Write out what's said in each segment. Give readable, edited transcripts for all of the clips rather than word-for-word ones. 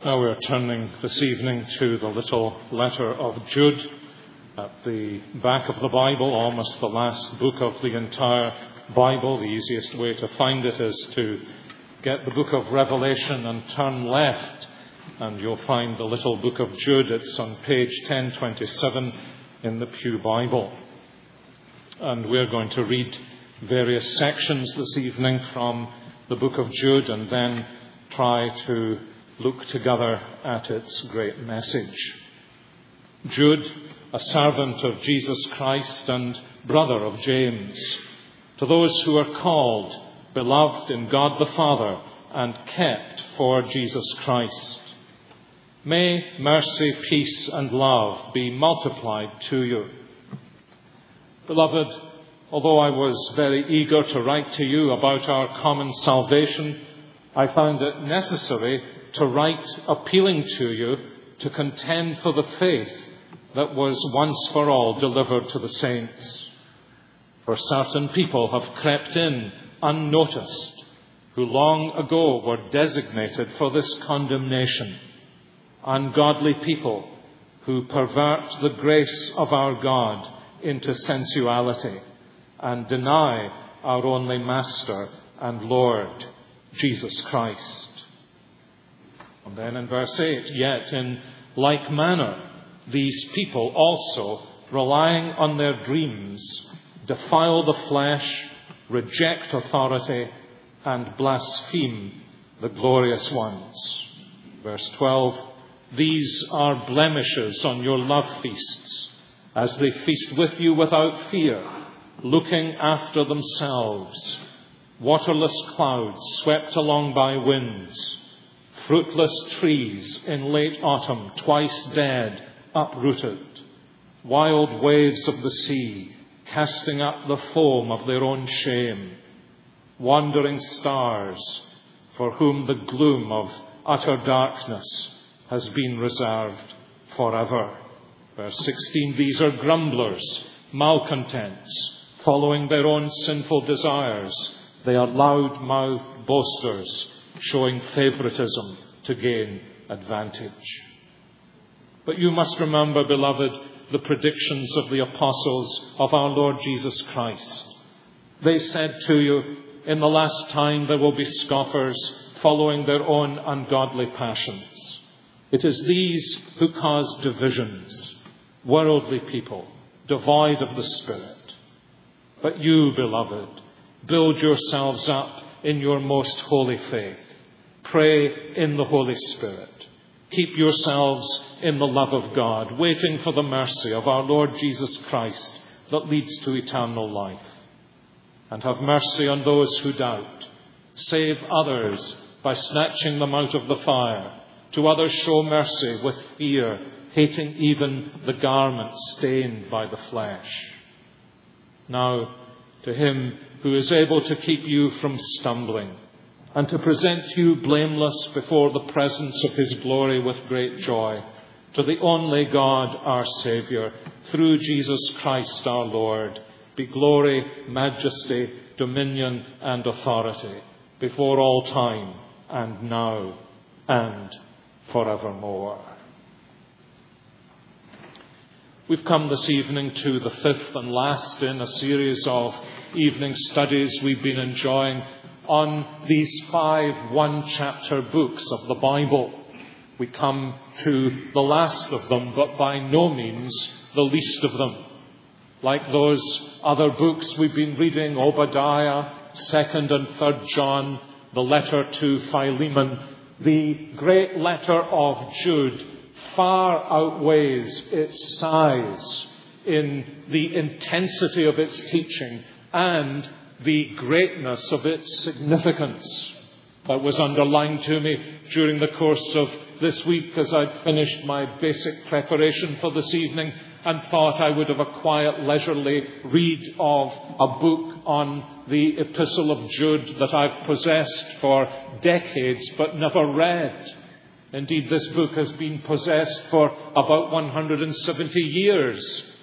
Now we're turning this evening to the little letter of Jude at the back of the Bible, almost the last book of the entire Bible. The easiest way to find it is to get the book of Revelation and turn left, and you'll find the little book of Jude. It's on page 1027 in the Pew Bible. And we're going to read various sections this evening from the book of Jude and then try to look together at its great message. Jude, a servant of Jesus Christ and brother of James, to those who are called, beloved in God the Father, and kept for Jesus Christ. May mercy, peace, and love be multiplied to you. Beloved, although I was very eager to write to you about our common salvation, I found it necessary to write appealing to you to contend for the faith that was once for all delivered to the saints. For certain people have crept in unnoticed, who long ago were designated for this condemnation. Ungodly people who pervert the grace of our God into sensuality and deny our only Master and Lord, Jesus Christ. And then in verse 8, yet in like manner, these people also, relying on their dreams, defile the flesh, reject authority, and blaspheme the glorious ones. Verse 12, these are blemishes on your love feasts, as they feast with you without fear, looking after themselves, waterless clouds swept along by winds, fruitless trees in late autumn, twice dead, uprooted, wild waves of the sea, casting up the foam of their own shame, wandering stars, for whom the gloom of utter darkness has been reserved forever. Verse 16, these are grumblers, malcontents, following their own sinful desires. They are loud-mouthed boasters, showing favoritism to gain advantage. But you must remember, beloved, the predictions of the apostles of our Lord Jesus Christ. They said to you, in the last time there will be scoffers following their own ungodly passions. It is these who cause divisions, worldly people, devoid of the Spirit. But you, beloved, build yourselves up in your most holy faith. Pray in the Holy Spirit. Keep yourselves in the love of God, waiting for the mercy of our Lord Jesus Christ that leads to eternal life. And have mercy on those who doubt. Save others by snatching them out of the fire. To others show mercy with fear, hating even the garment stained by the flesh. Now, to him who is able to keep you from stumbling and to present you blameless before the presence of his glory with great joy, to the only God, our Saviour, through Jesus Christ our Lord, be glory, majesty, dominion, and authority before all time and now and forevermore. We've come this evening to the fifth and last in a series of evening studies we've been enjoying on these 5 one-chapter books of the Bible. We come to the last of them, but by no means the least of them. Like those other books we've been reading, Obadiah, 2nd and 3rd John, the letter to Philemon, the great letter of Jude far outweighs its size in the intensity of its teaching and the greatness of its significance. That was underlined to me during the course of this week as I'd finished my basic preparation for this evening and thought I would have a quiet, leisurely read of a book on the Epistle of Jude that I've possessed for decades but never read. Indeed, this book has been possessed for about 170 years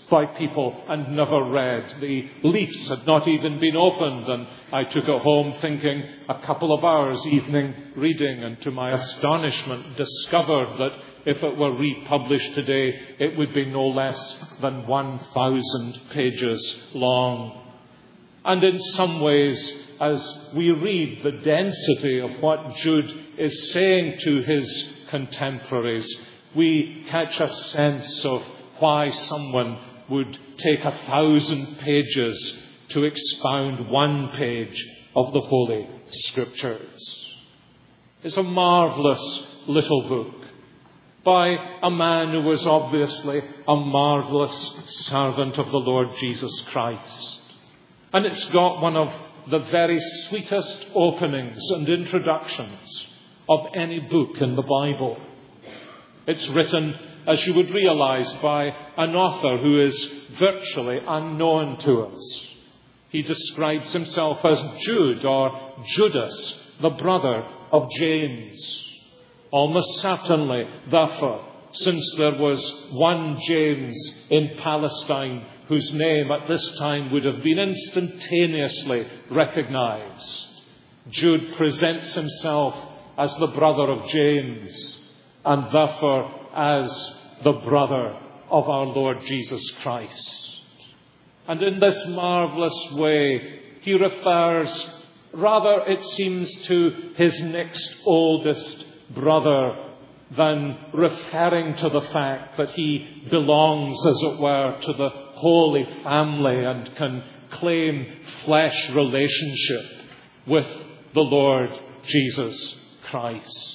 by people and never read. The leaves had not even been opened, and I took it home thinking a couple of hours evening reading, and to my astonishment discovered that if it were republished today, it would be no less than 1,000 pages long. And in some ways, as we read the density of what Jude is saying to his contemporaries, we catch a sense of why someone would take 1,000 pages to expound one page of the Holy Scriptures. It's a marvellous little book by a man who was obviously a marvellous servant of the Lord Jesus Christ. And it's got one of the very sweetest openings and introductions of any book in the Bible. It's written, as you would realize, by an author who is virtually unknown to us. He describes himself as Jude, or Judas, the brother of James. Almost certainly, therefore, since there was one James in Palestine whose name at this time would have been instantaneously recognized, Jude presents himself as the brother of James, and therefore as the brother of our Lord Jesus Christ. And in this marvellous way, he refers, rather it seems, to his next oldest brother than referring to the fact that he belongs, as it were, to the Holy Family and can claim flesh relationship with the Lord Jesus Christ.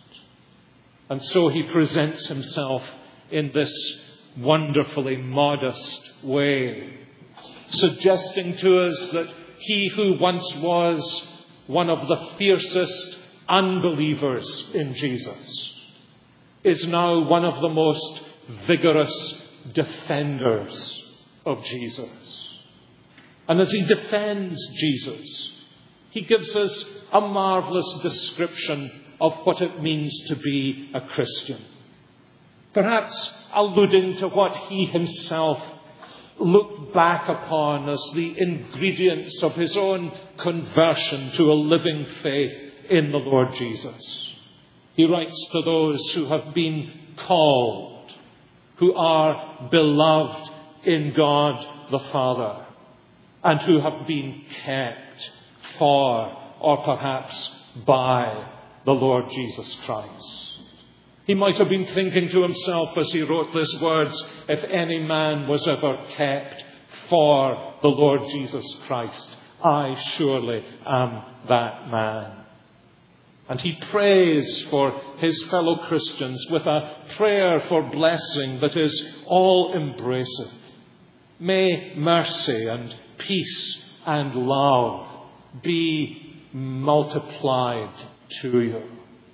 And so he presents himself in this wonderfully modest way, suggesting to us that he who once was one of the fiercest unbelievers in Jesus is now one of the most vigorous defenders of Jesus. And as he defends Jesus, he gives us a marvellous description of what it means to be a Christian. Perhaps alluding to what he himself looked back upon as the ingredients of his own conversion to a living faith in the Lord Jesus. He writes to those who have been called, who are beloved in God the Father, and who have been kept for, or perhaps by, the Lord Jesus Christ. He might have been thinking to himself as he wrote these words, if any man was ever kept for the Lord Jesus Christ, I surely am that man. And he prays for his fellow Christians with a prayer for blessing that is all-embracing. May mercy and peace and love be multiplied to you.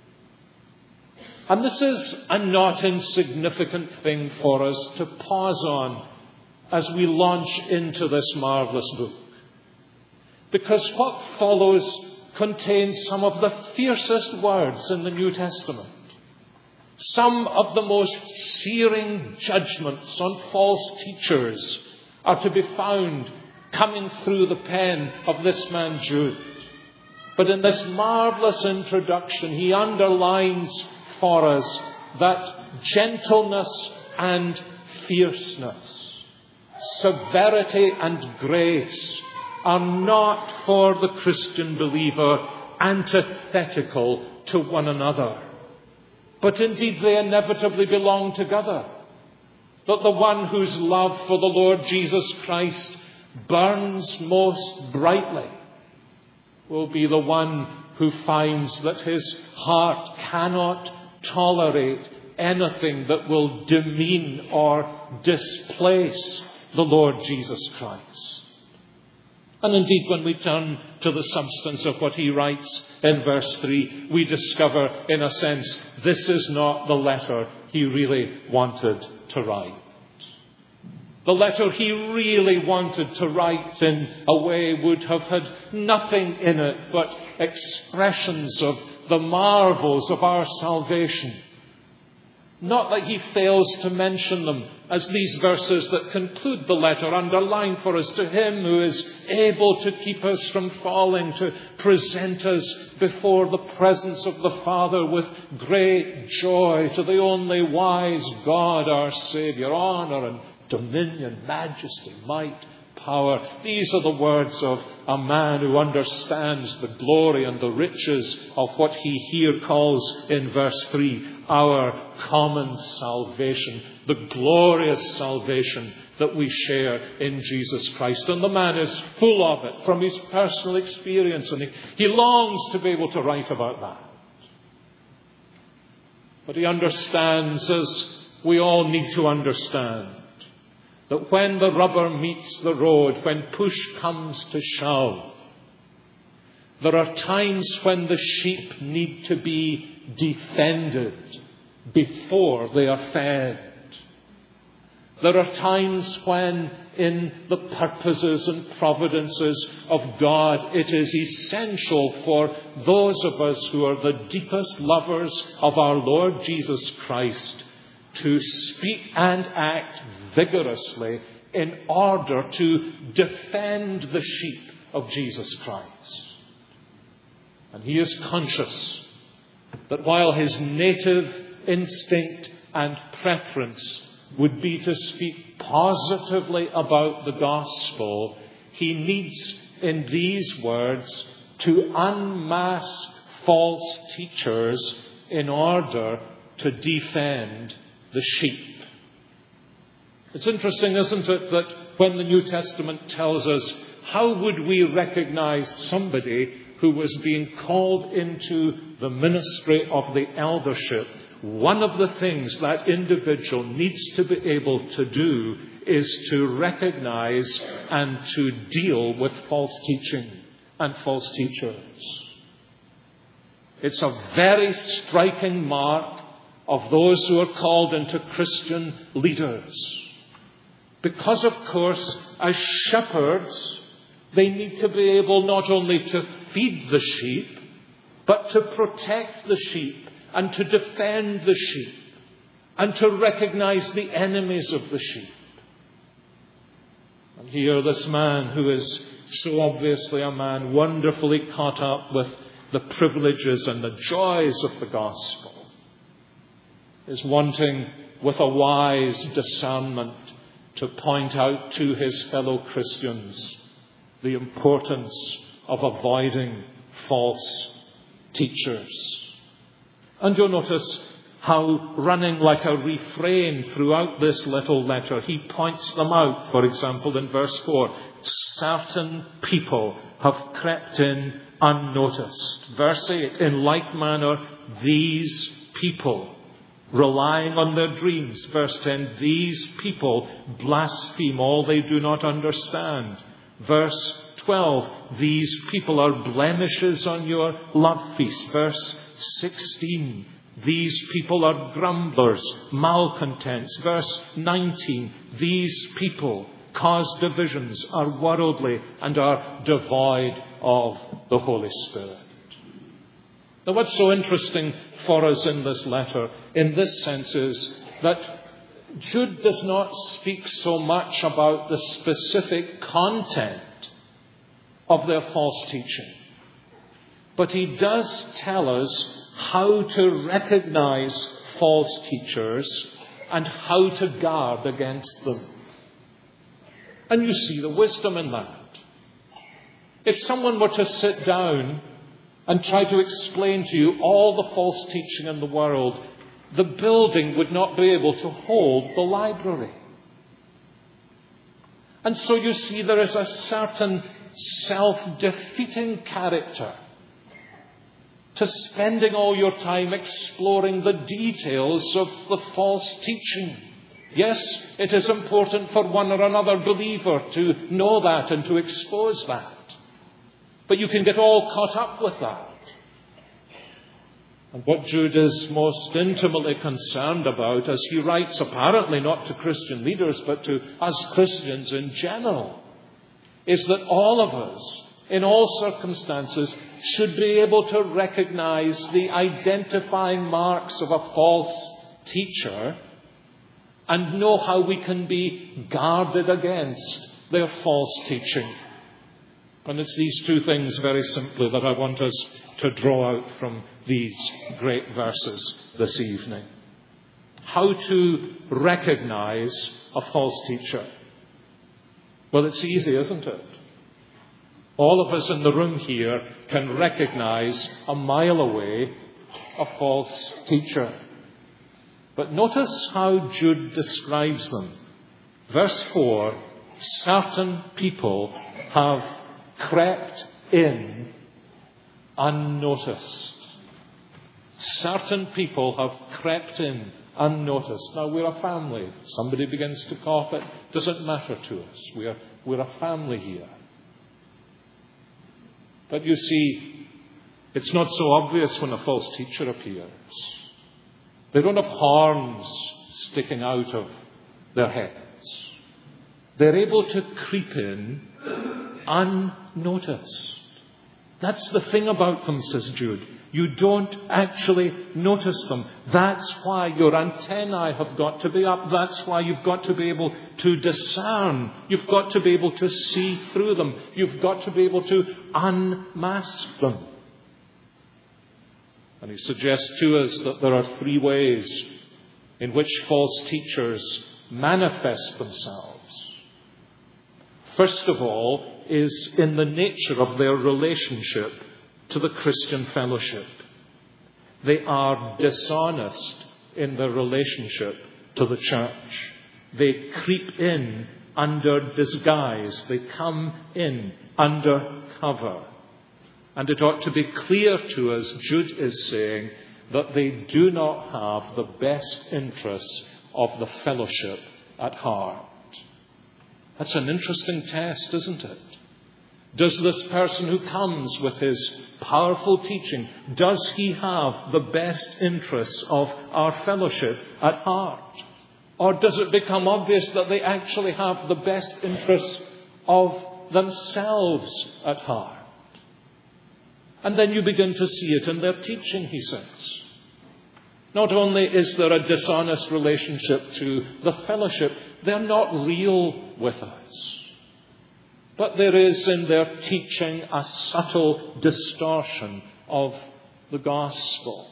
And this is a not insignificant thing for us to pause on as we launch into this marvellous book. Because what follows contains some of the fiercest words in the New Testament. Some of the most searing judgments on false teachers are to be found coming through the pen of this man Jude. But in this marvellous introduction, he underlines for us that gentleness and fierceness, severity and grace are not for the Christian believer antithetical to one another, but indeed they inevitably belong together. That the one whose love for the Lord Jesus Christ burns most brightly will be the one who finds that his heart cannot tolerate anything that will demean or displace the Lord Jesus Christ. And indeed, when we turn to the substance of what he writes in verse 3, we discover, in a sense, this is not the letter he really wanted to write. The letter he really wanted to write in a way would have had nothing in it but expressions of the marvels of our salvation. Not that he fails to mention them, as these verses that conclude the letter underline for us, to him who is able to keep us from falling, to present us before the presence of the Father with great joy, to the only wise God, our Saviour, honour and dominion, majesty, might, power. These are the words of a man who understands the glory and the riches of what he here calls in verse 3, our common salvation, the glorious salvation that we share in Jesus Christ. And the man is full of it from his personal experience, and he longs to be able to write about that. But he understands, as we all need to understand, that when the rubber meets the road, when push comes to shove, there are times when the sheep need to be defended before they are fed. There are times when, in the purposes and providences of God, it is essential for those of us who are the deepest lovers of our Lord Jesus Christ to speak and act vigorously in order to defend the sheep of Jesus Christ. And he is conscious that while his native instinct and preference would be to speak positively about the gospel, he needs in these words to unmask false teachers in order to defend the sheep. It's interesting, isn't it, that when the New Testament tells us how would we recognize somebody who was being called into the ministry of the eldership, one of the things that individual needs to be able to do is to recognize and to deal with false teaching and false teachers. It's a very striking mark of those who are called into Christian leaders. Because, of course, as shepherds, they need to be able not only to feed the sheep, but to protect the sheep and to defend the sheep and to recognize the enemies of the sheep. And here this man, who is so obviously a man wonderfully caught up with the privileges and the joys of the gospel, is wanting with a wise discernment to point out to his fellow Christians the importance of avoiding false teachers. And you'll notice how, running like a refrain throughout this little letter, he points them out. For example, in verse 4, certain people have crept in unnoticed. Verse 8, in like manner, these people, relying on their dreams. Verse 10, these people blaspheme all they do not understand. Verse 12, these people are blemishes on your love feast. Verse 16, these people are grumblers, malcontents. Verse 19, these people cause divisions, are worldly, and are devoid of the Holy Spirit. Now, what's so interesting for us in this letter, in this sense, is that Jude does not speak so much about the specific content of their false teaching, but he does tell us how to recognize false teachers and how to guard against them. And you see the wisdom in that. If someone were to sit down and try to explain to you all the false teaching in the world, the building would not be able to hold the library. And so you see there is a certain self-defeating character to spending all your time exploring the details of the false teaching. Yes, it is important for one or another believer to know that and to expose that. But you can get all caught up with that. And what Jude is most intimately concerned about, as he writes apparently not to Christian leaders but to us Christians in general, is that all of us, in all circumstances, should be able to recognize the identifying marks of a false teacher and know how we can be guarded against their false teaching. And it's these two things, very simply, that I want us to draw out from these great verses this evening. How to recognize a false teacher. Well, it's easy, isn't it? All of us in the room here can recognize a mile away a false teacher. But notice how Jude describes them. Verse 4, certain people have crept in unnoticed. Certain people have crept in unnoticed. Now, we're a family. Somebody begins to cough, it doesn't matter to us. We're a family here. But you see, it's not so obvious when a false teacher appears. They don't have horns sticking out of their heads. They're able to creep in unnoticed. That's the thing about them, says Jude. You don't actually notice them. That's why your antennae have got to be up. That's why you've got to be able to discern. You've got to be able to see through them. You've got to be able to unmask them. And he suggests to us that there are three ways in which false teachers manifest themselves. First of all is in the nature of their relationship to the Christian fellowship. They are dishonest in their relationship to the church. They creep in under disguise. They come in under cover. And it ought to be clear to us, Jude is saying, that they do not have the best interests of the fellowship at heart. That's an interesting test, isn't it? Does this person who comes with his powerful teaching, does he have the best interests of our fellowship at heart? Or does it become obvious that they actually have the best interests of themselves at heart? And then you begin to see it in their teaching, he says. Not only is there a dishonest relationship to the fellowship, they're not real with us. But there is in their teaching a subtle distortion of the gospel.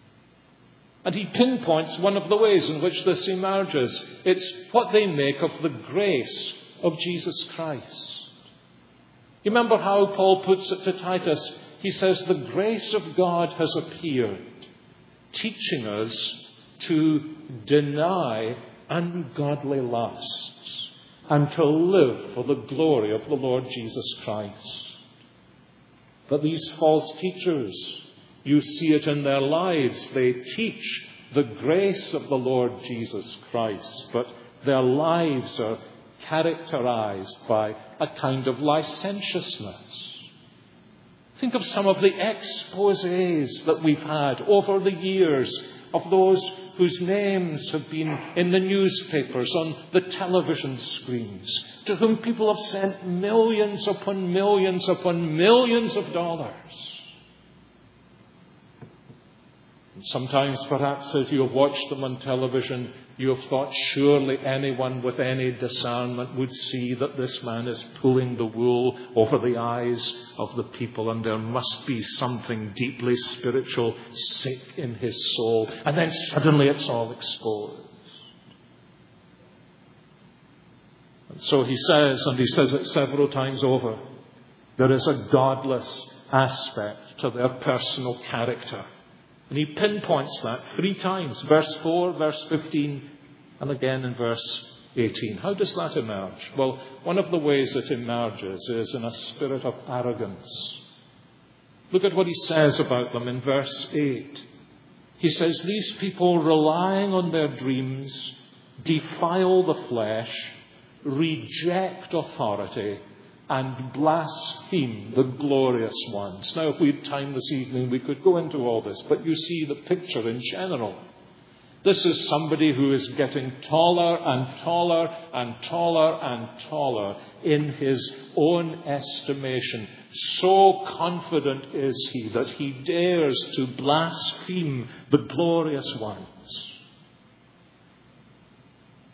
And he pinpoints one of the ways in which this emerges. It's what they make of the grace of Jesus Christ. You remember how Paul puts it to Titus? He says, the grace of God has appeared, teaching us to deny ungodly lusts and to live for the glory of the Lord Jesus Christ. But these false teachers, you see it in their lives. They teach the grace of the Lord Jesus Christ, but their lives are characterized by a kind of licentiousness. Think of some of the exposés that we've had over the years of those whose names have been in the newspapers, on the television screens, to whom people have sent millions upon millions upon millions of dollars. And sometimes, perhaps, as you have watched them on television, you have thought surely anyone with any discernment would see that this man is pulling the wool over the eyes of the people, and there must be something deeply spiritual sick in his soul. And then suddenly it's all exposed. And so he says, and he says it several times over, there is a godless aspect to their personal character. And he pinpoints that 3 times. Verse 4, verse 15, and again in verse 18. How does that emerge? Well, one of the ways it emerges is in a spirit of arrogance. Look at what he says about them in verse 8. He says, these people, relying on their dreams, defile the flesh, reject authority, and blaspheme the glorious ones. Now, if we had time this evening, we could go into all this, but you see the picture in general. This is somebody who is getting taller and taller and taller and taller in his own estimation. So confident is he that he dares to blaspheme the glorious ones.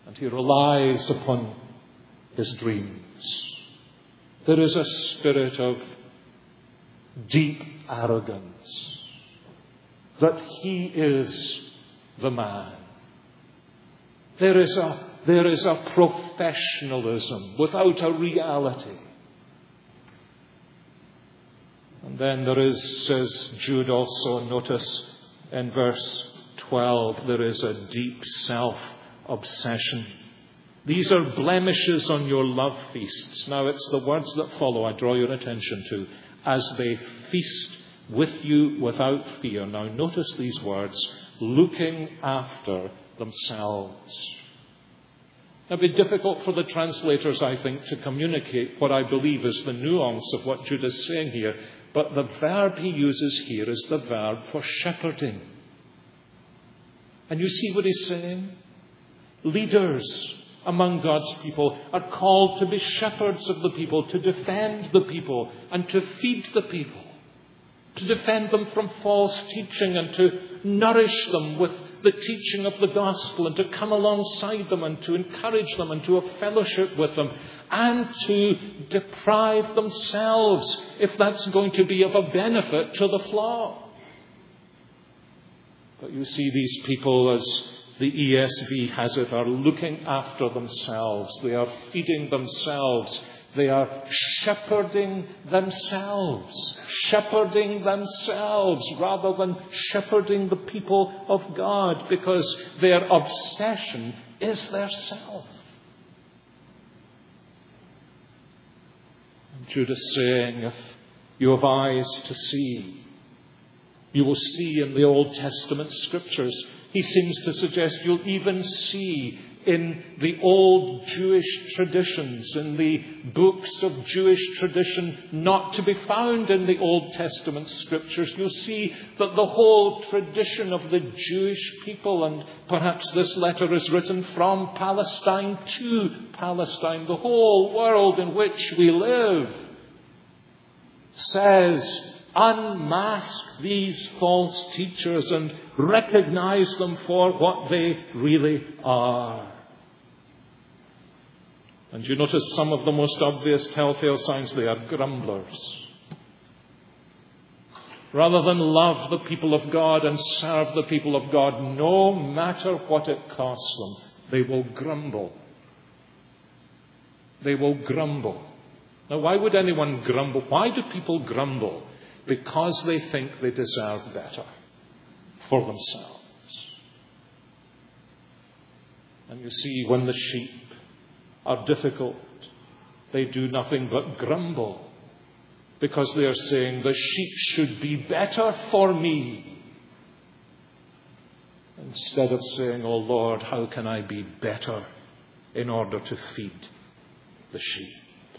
and he relies upon his dreams. There is a spirit of deep arrogance that he is the man. There is a professionalism without a reality. And then there is, says Jude also, notice in verse 12, there is a deep self-obsession. These are blemishes on your love feasts. Now it's the words that follow I draw your attention to. As they feast with you without fear. Now notice these words, looking after themselves. It would be difficult for the translators, I think, to communicate what I believe is the nuance of what Jude is saying here. But the verb he uses here is the verb for shepherding. And you see what he's saying? Leaders among God's people are called to be shepherds of the people, to defend the people and to feed the people, to defend them from false teaching and to nourish them with the teaching of the gospel and to come alongside them and to encourage them and to have fellowship with them and to deprive themselves if that's going to be of a benefit to the flock. But you see, these people, as the ESV has it, are looking after themselves. They are feeding themselves. They are shepherding themselves rather than shepherding the people of God, because their obsession is their self. And Jude is saying, if you have eyes to see, you will see in the Old Testament scriptures. He seems to suggest you'll even see in the old Jewish traditions, in the books of Jewish tradition not to be found in the Old Testament scriptures. You'll see that the whole tradition of the Jewish people, and perhaps this letter is written from Palestine to Palestine, the whole world in which we live, says, unmask these false teachers and recognize them for what they really are. And you notice some of the most obvious telltale signs. They are grumblers. Rather than love the people of God and serve the people of God, no matter what it costs them, they will grumble. They will grumble. Now, why would anyone grumble? Why do people grumble? Because they think they deserve better for themselves. And you see, when the sheep are difficult, they do nothing but grumble, because they are saying the sheep should be better for me, instead of saying, oh Lord, how can I be better in order to feed the sheep?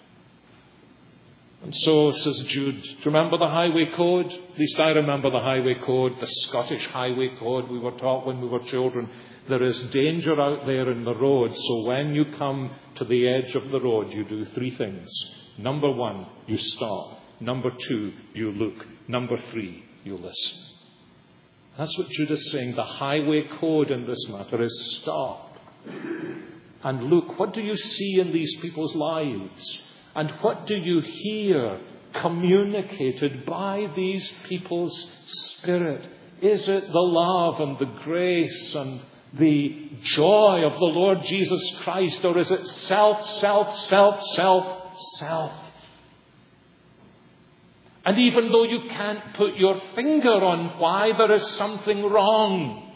And so, says Jude, do you remember the highway code? At least I remember the highway code, the Scottish highway code we were taught when we were children. There is danger out there in the road, so when you come to the edge of the road, you do three things. Number one, you stop. Number two, you look. Number three, you listen. That's what Jude is saying. The highway code in this matter is stop and look. What do you see in these people's lives? And what do you hear communicated by these people's spirit? Is it the love and the grace and the joy of the Lord Jesus Christ? Or is it self? And even though you can't put your finger on why, there is something wrong.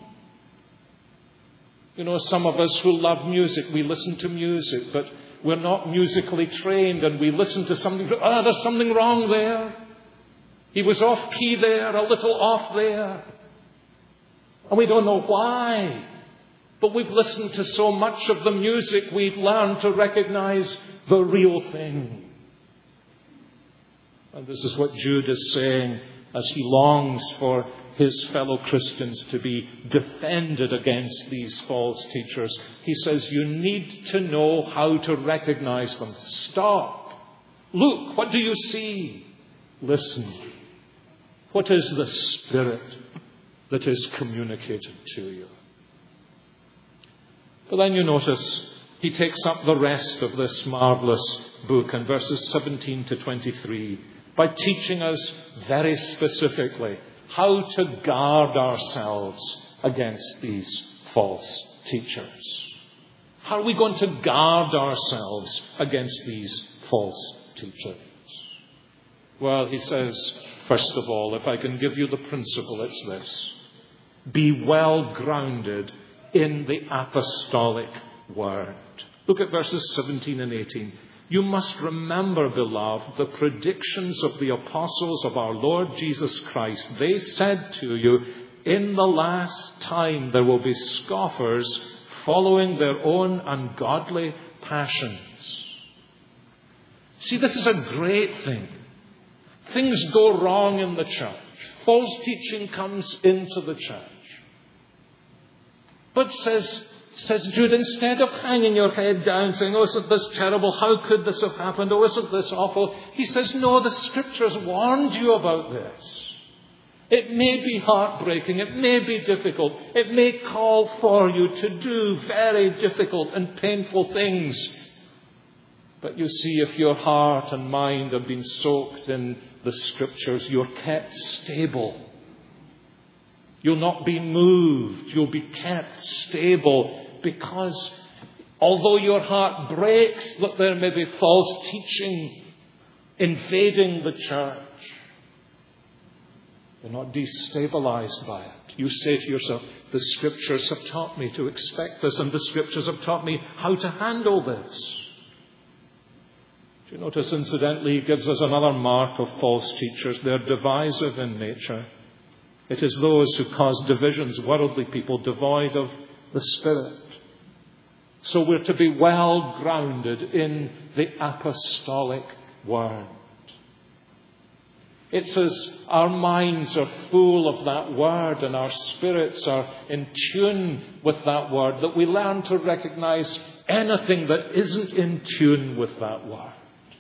You know, some of us who love music, we listen to music, but we're not musically trained, and we listen to something. There's something wrong there. He was off key there, a little off there. And we don't know why. But we've listened to so much of the music, we've learned to recognize the real thing. And this is what Jude is saying as he longs for his fellow Christians to be defended against these false teachers. He says, you need to know how to recognize them. Stop. Look, what do you see? Listen. What is the spirit that is communicated to you? But then you notice he takes up the rest of this marvellous book in verses 17 to 23 by teaching us very specifically how to guard ourselves against these false teachers. How are we going to guard ourselves against these false teachers? Well, he says, first of all, if I can give you the principle, it's this. Be well grounded in the apostolic word. Look at verses 17 and 18. You must remember, beloved, the predictions of the apostles of our Lord Jesus Christ. They said to you, in the last time there will be scoffers following their own ungodly passions. See, this is a great thing. Things go wrong in the church. False teaching comes into the church. But says Jude, instead of hanging your head down saying, oh, isn't this terrible? How could this have happened? Oh, isn't this awful? He says, no, the Scriptures warned you about this. It may be heartbreaking. It may be difficult. It may call for you to do very difficult and painful things. But you see, if your heart and mind have been soaked in the Scriptures, you're kept stable. You'll not be moved. You'll be kept stable because although your heart breaks that there may be false teaching invading the church, you're not destabilized by it. You say to yourself, the Scriptures have taught me to expect this, and the Scriptures have taught me how to handle this. Do you notice, incidentally, he gives us another mark of false teachers. They're divisive in nature. It is those who cause divisions, worldly people, devoid of the Spirit. So we're to be well grounded in the apostolic word. It's as our minds are full of that word and our spirits are in tune with that word that we learn to recognize anything that isn't in tune with that word.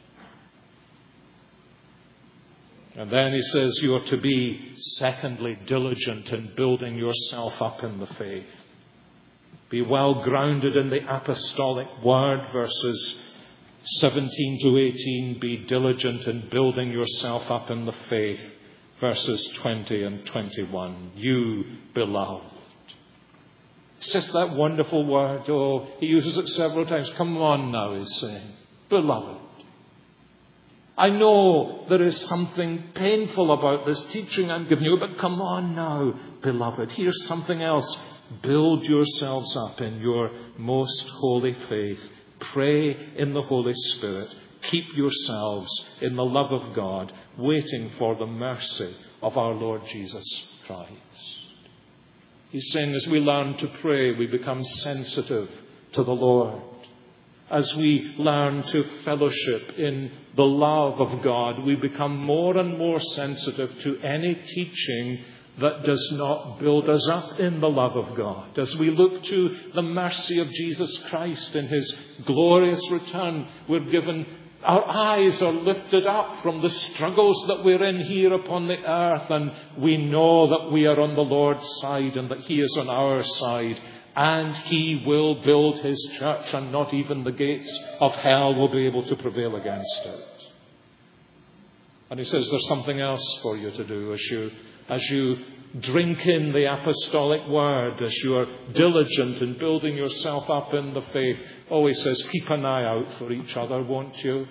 And then he says you are to be, secondly, diligent in building yourself up in the faith. Be well grounded in the apostolic word, verses 17 to 18. Be diligent in building yourself up in the faith, verses 20 and 21. You, beloved. It's just that wonderful word. Oh, he uses it several times. Come on now, he's saying. Beloved. I know there is something painful about this teaching I'm giving you, but come on now, beloved. Here's something else. Build yourselves up in your most holy faith. Pray in the Holy Spirit. Keep yourselves in the love of God, waiting for the mercy of our Lord Jesus Christ. He's saying as we learn to pray, we become sensitive to the Lord. As we learn to fellowship in the love of God, we become more and more sensitive to any teaching that does not build us up in the love of God. As we look to the mercy of Jesus Christ in his glorious return, our eyes are lifted up from the struggles that we're in here upon the earth, and we know that we are on the Lord's side and that he is on our side. And he will build his church, and not even the gates of hell will be able to prevail against it. And he says there's something else for you to do as you drink in the apostolic word, as you are diligent in building yourself up in the faith. Oh, he says, keep an eye out for each other, won't you?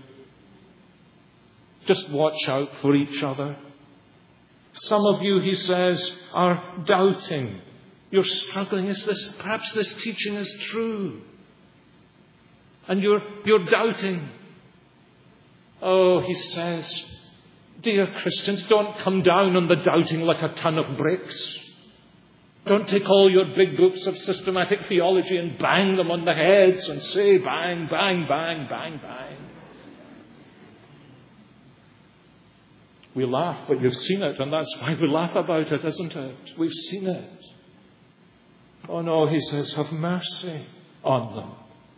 Just watch out for each other. Some of you, he says, are doubting. You're struggling. Perhaps this teaching is true. And you're doubting. Oh, he says, dear Christians, don't come down on the doubting like a ton of bricks. Don't take all your big books of systematic theology and bang them on the heads and say bang, bang, bang, bang, bang. We laugh, but you've seen it, and that's why we laugh about it, isn't it? We've seen it. Oh no, he says, have mercy on them.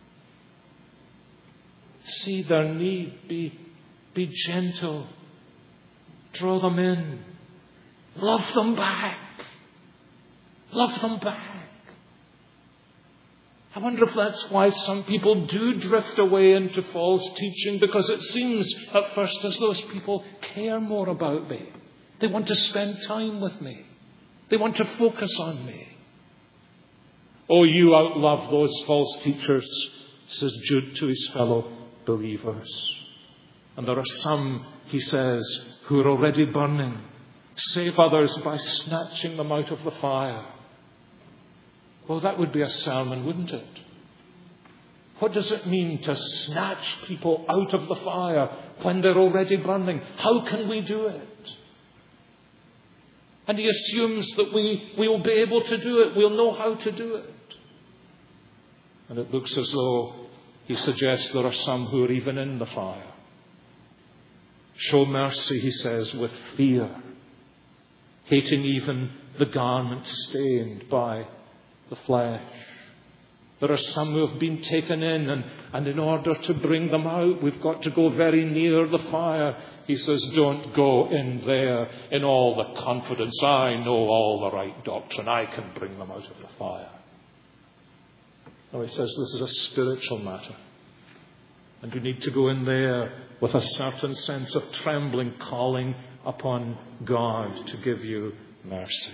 See their need, be gentle. Draw them in. Love them back. Love them back. I wonder if that's why some people do drift away into false teaching, because it seems at first as those people care more about me. They want to spend time with me. They want to focus on me. Oh, you outlove those false teachers, says Jude to his fellow believers. And there are some, he says, who are already burning. Save others by snatching them out of the fire. Well, that would be a sermon, wouldn't it? What does it mean to snatch people out of the fire when they're already burning? How can we do it? And he assumes that we will be able to do it. We'll know how to do it. And it looks as though he suggests there are some who are even in the fire. Show mercy, he says, with fear, hating even the garment stained by the flesh. There are some who have been taken in, and in order to bring them out, we've got to go very near the fire. He says, don't go in there in all the confidence. I know all the right doctrine. I can bring them out of the fire. No, he says this is a spiritual matter. And you need to go in there with a certain sense of trembling, calling upon God to give you mercy.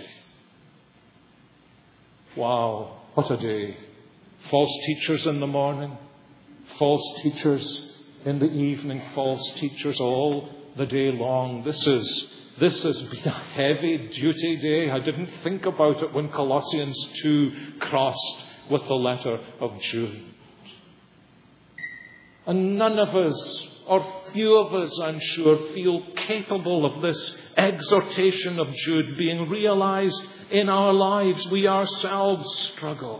Wow, what a day. False teachers in the morning, false teachers in the evening, false teachers all the day long. This has been a heavy duty day. I didn't think about it when Colossians 2 crossed with the letter of Jude. And none of us, or few of us, I'm sure, feel capable of this exhortation of Jude being realized in our lives. We ourselves struggle.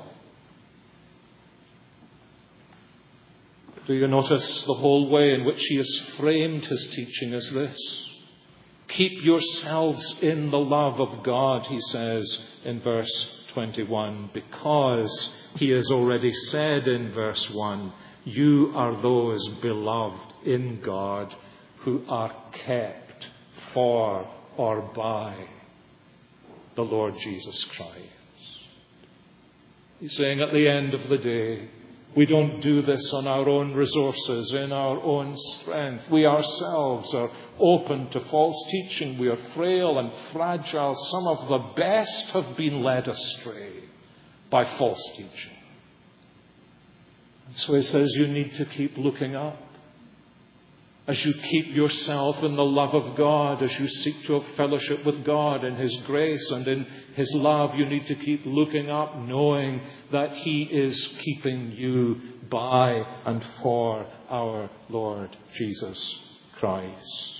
Do you notice the whole way in which he has framed his teaching is this? Keep yourselves in the love of God, he says in verse 21, because he has already said in verse 1, you are those beloved in God who are kept for or by the Lord Jesus Christ. He's saying at the end of the day, we don't do this on our own resources, in our own strength. We ourselves are open to false teaching. We are frail and fragile. Some of the best have been led astray by false teaching. And so he says you need to keep looking up. As you keep yourself in the love of God, as you seek to have fellowship with God in His grace and in His love, you need to keep looking up, knowing that He is keeping you by and for our Lord Jesus Christ.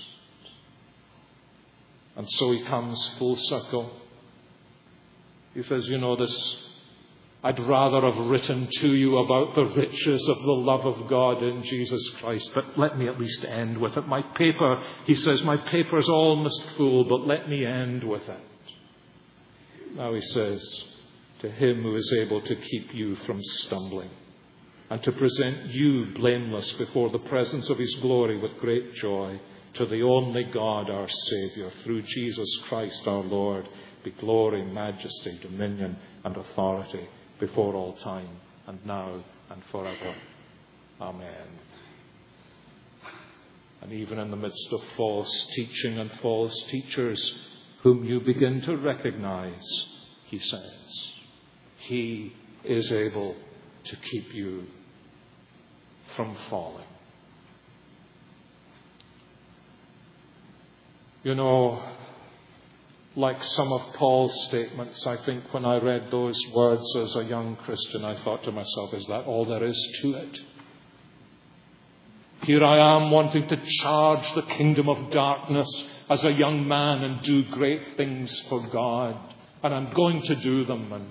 And so he comes full circle. He says, you know this, I'd rather have written to you about the riches of the love of God in Jesus Christ, but let me at least end with it. My paper, he says, my paper is almost full, but let me end with it. Now he says, to him who is able to keep you from stumbling and to present you blameless before the presence of his glory with great joy, to the only God, our Saviour, through Jesus Christ our Lord, be glory, majesty, dominion, and authority before all time, and now, and forever. Amen. And even in the midst of false teaching and false teachers, whom you begin to recognize, he says, he is able to keep you from falling. You know, like some of Paul's statements, I think when I read those words as a young Christian, I thought to myself, is that all there is to it? Here I am wanting to charge the kingdom of darkness as a young man and do great things for God. And I'm going to do them. And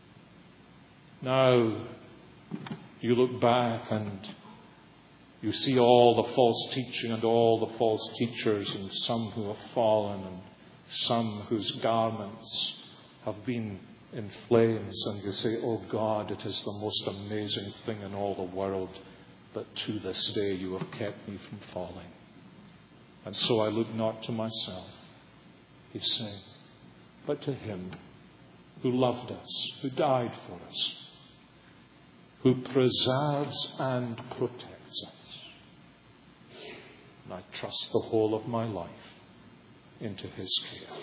now you look back and you see all the false teaching and all the false teachers, and some who have fallen and some whose garments have been in flames, and you say, oh God, it is the most amazing thing in all the world that to this day you have kept me from falling. And so I look not to myself, he's saying, but to him who loved us, who died for us, who preserves and protects us. And I trust the whole of my life into his care.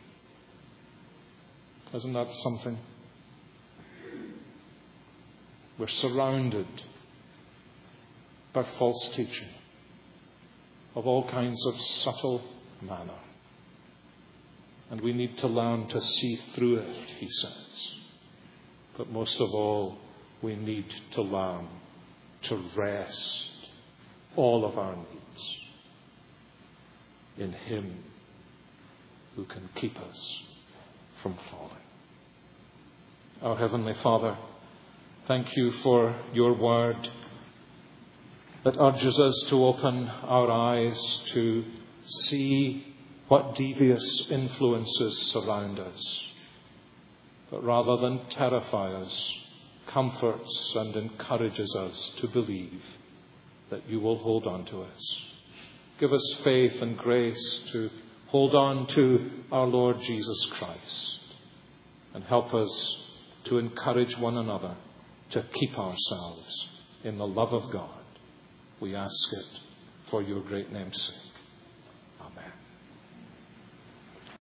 Isn't that something? We're surrounded by false teaching of all kinds of subtle manner. And we need to learn to see through it, he says. But most of all, we need to learn to rest all of our needs in him who can keep us from falling. Our Heavenly Father, thank you for your word that urges us to open our eyes to see what devious influences surround us. But rather than terrify us, comforts and encourages us to believe that you will hold on to us. Give us faith and grace to hold on to our Lord Jesus Christ, and help us to encourage one another to keep ourselves in the love of God. We ask it for your great name's sake.